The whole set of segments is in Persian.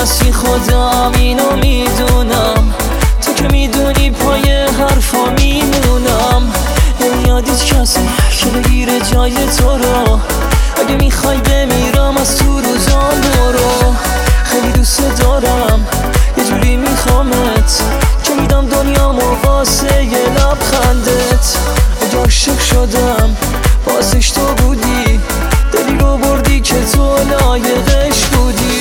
بسی خودم اینو میدونم، تو که میدونی پای حرفا میمونم. نمیاد هیچ کسی که بگیره جای تو رو، اگه میخوای بمیرم از تو روزام برو. خیلی دوست دارم یه جوری میخوامت که میدم دنیامو واسه یه لبخندت. اگه عاشق شدم واسش تو بودی، دلی رو بردی که تو لایقش بودی.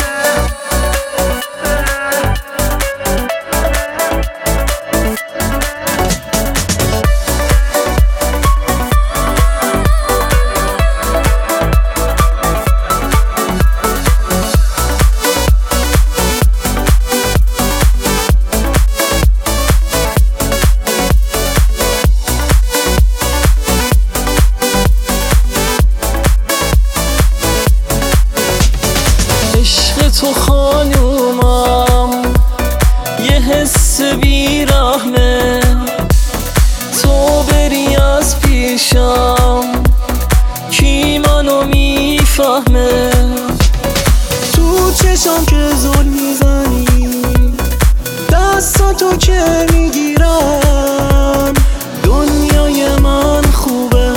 تو خانومم یه حس بیرحمه، تو بری از پیشم کی منو میفهمه. تو چشم که زل میزنی دستاتو که میگیرم، دنیای من خوبه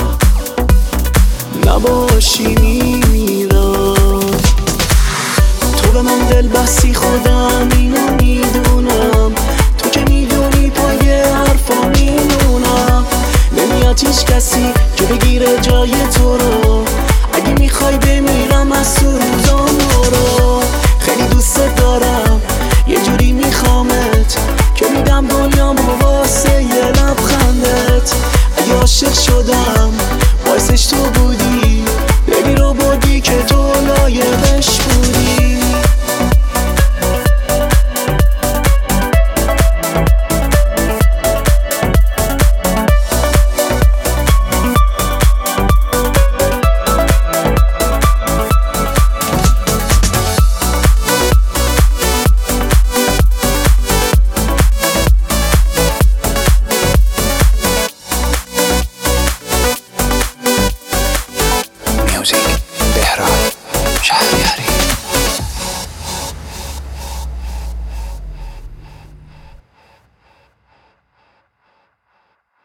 نباشی میمیرم. به من دل بسی خودم اینو میدونم، تو که میدونی پای حرفا میمونم. نمیاد هیچ کسی که بگیره جای تو رو، اگه میخوای بمیرم از تو روزام برو. خیلی دوست دارم یه جوری میخوامت که میدم دنیامو واسه یه لبخندت. اگه عاشق شدم واسش تو بودی، دلی رو بردی که تو لایقش بودی. Music.